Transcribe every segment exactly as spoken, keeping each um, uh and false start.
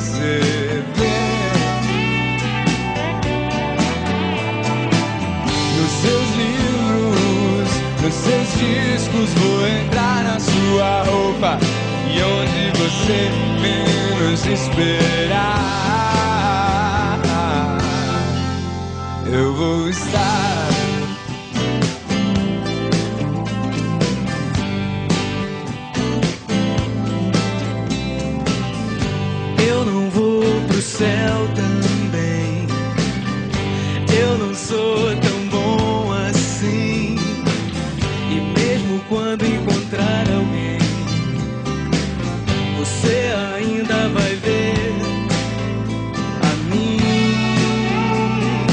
você vê. Nos seus livros, nos seus discos, vou entrar na sua roupa e onde você menos esperar, eu vou estar. Eu não vou pro céu também, eu não sou tão bom assim. E mesmo quando encontrar alguém, você ainda vai ver a mim.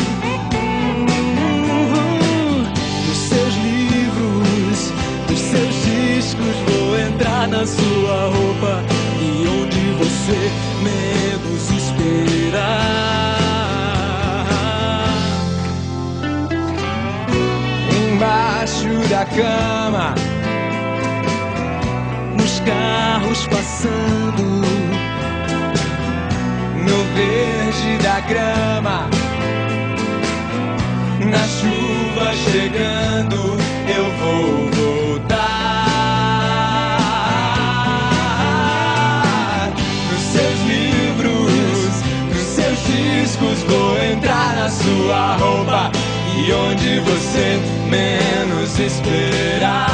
Nos seus livros, nos seus discos, vou entrar na sua roupa e onde você menos esperar. Embaixo da cama, nos carros passando, no verde da grama, na chuva chegando, eu vou voltar. Nos seus livros, nos seus discos, vou entrar na sua roupa e onde você menos esperar.